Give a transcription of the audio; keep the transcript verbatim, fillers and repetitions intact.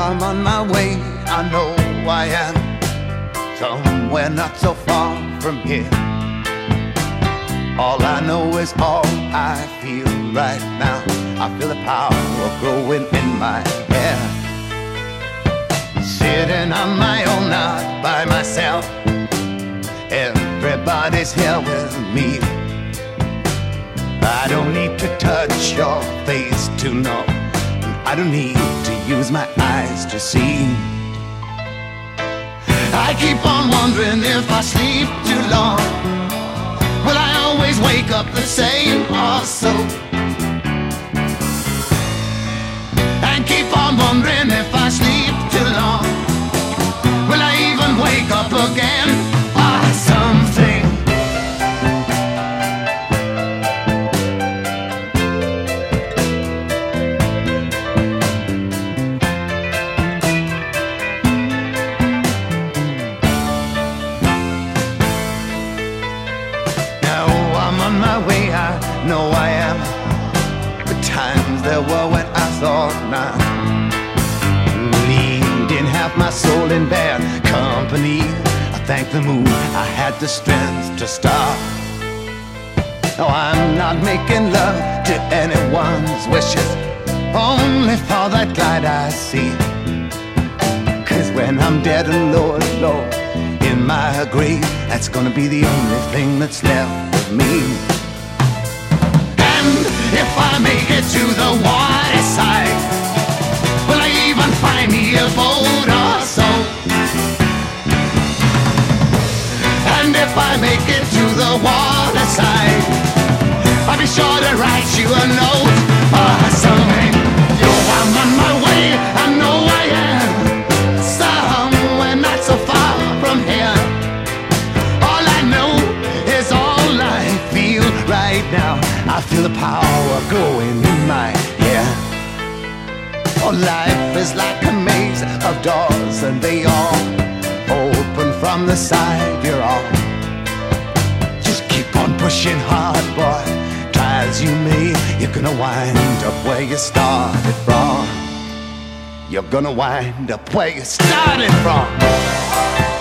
I'm on my way, I know I am somewhere not so far from here. All I know is all I feel right now. I feel the power growing in my hair. Sitting on my own, not by myself. Everybody's here with me. I don't need to touch your face to know. I don't need to use my eyes to see. I keep on wondering if I sleep too long, will I always wake up the same or so? And keep on wondering if I sleep too long, will I even wake up again or something? On my way, I know I am. The times there were when I thought not, leading half my soul in bad company. I thank the moon I had the strength to stop. No, I'm not making love to anyone's wishes, only for that light I see. Cause when I'm dead and low, low in my grave, that's gonna be the only thing that's left of me. And if I make it to the water side, will I even find me a boat or so? And if I make it to the water side, I'll be sure to write you a note or something. Yo, I'm on my way, I know I am somewhere not so far from here. All I know is all I feel right now. I feel the power growing in my hair. Oh, life is like a maze of doors, and they all open from the side you're on. Just keep on pushing hard, boy. Try as you may, you're gonna wind up where you started from. You're gonna wind up where you started from.